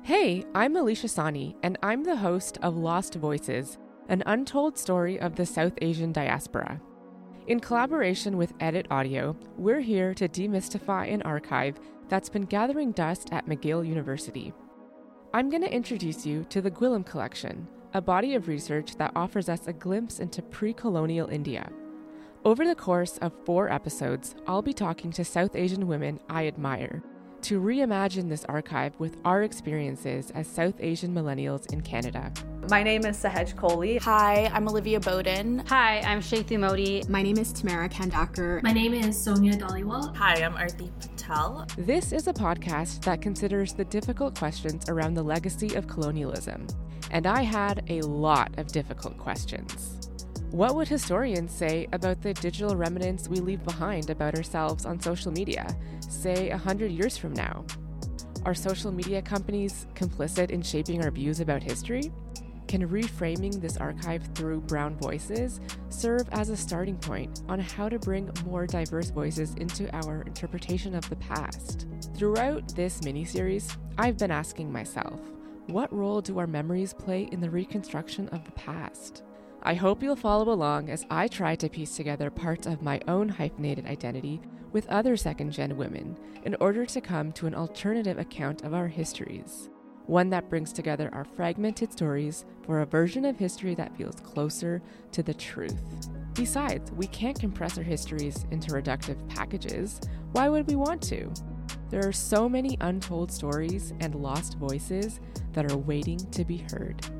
Hey, I'm Alicia Sani, and I'm the host of Lost Voices, an untold story of the South Asian diaspora. In collaboration with Edit Audio, we're here to demystify an archive that's been gathering dust at McGill University. I'm going to introduce you to the Gwilym Collection, a body of research that offers us a glimpse into pre-colonial India. Over the course of 4 episodes, I'll be talking to South Asian women I admire to reimagine this archive with our experiences as South Asian millennials in Canada. My name is Sahaj Kohli. Hi, I'm Olivia Bowden. Hi, I'm Shaitu Modi. My name is Tamara Kandakar. My name is Sonia Dhaliwal. Hi, I'm Arti Patel. This is a podcast that considers the difficult questions around the legacy of colonialism. And I had a lot of difficult questions. What would historians say about the digital remnants we leave behind about ourselves on social media, say 100 years from now? Are social media companies complicit in shaping our views about history? Can reframing this archive through brown voices serve as a starting point on how to bring more diverse voices into our interpretation of the past? Throughout this mini-series, I've been asking myself, what role do our memories play in the reconstruction of the past? I hope you'll follow along as I try to piece together parts of my own hyphenated identity with other second-gen women in order to come to an alternative account of our histories, one that brings together our fragmented stories for a version of history that feels closer to the truth. Besides, we can't compress our histories into reductive packages. Why would we want to? There are so many untold stories and lost voices that are waiting to be heard.